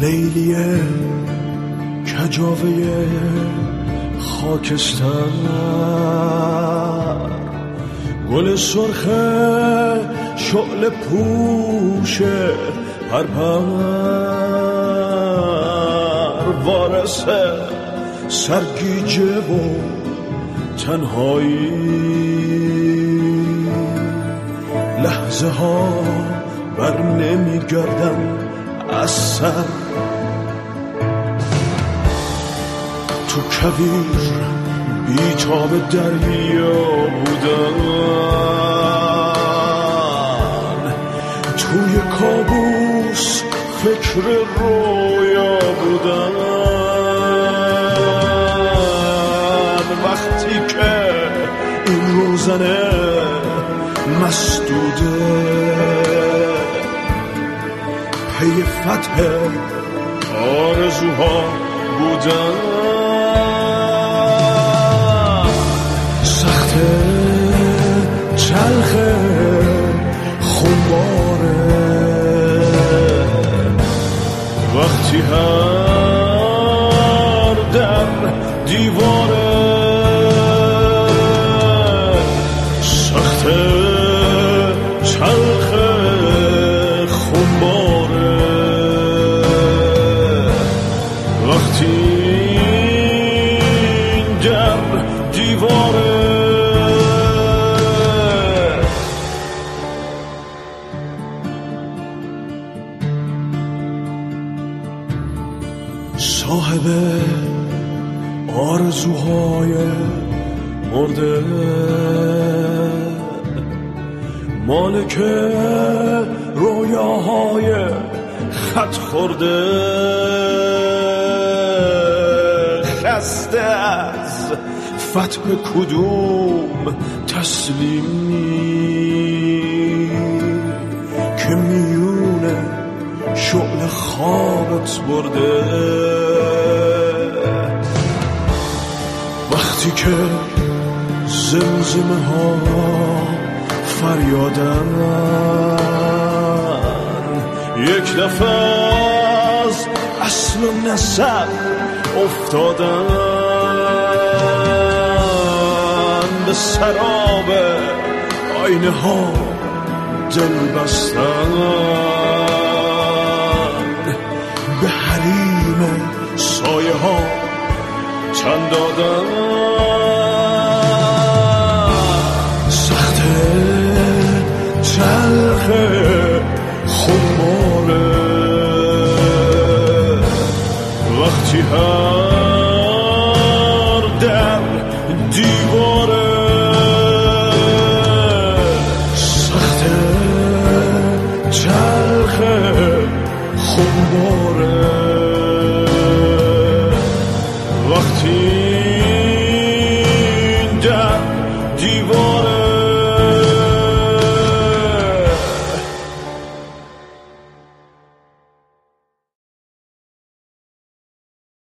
لیلیه کجاوه خاکستر، گل سرخ شعله پوش پرپر، وارث سرگیجه و تنهایی، لحظه ها بر نمی گردن از سر، تو کویر بیتاب دریا بودن، توی کابوس فکر رویا بودن، وقتی که این روزنه مسدوده پی فتح آرزوها بودن، سخت چلخ خونباره وقتی هر در دیواره، سخت چلخ خونباره وقتی در دیواره. صاحب آرزوهای مرده، مالک رویاهای خط خورده، خسته از فتح کدوم تسلیمی که میونه شعله خوابت برده، وقتی که زمزمه ها فریادن، یک دفعه از اصل و نسب افتادن، به سراب آینه ها دل بستن، به حریم سایه ها تن دادن، سخت چلخ خونباره وقتی هر در دیواره، سخت چلخ خونباره وقتی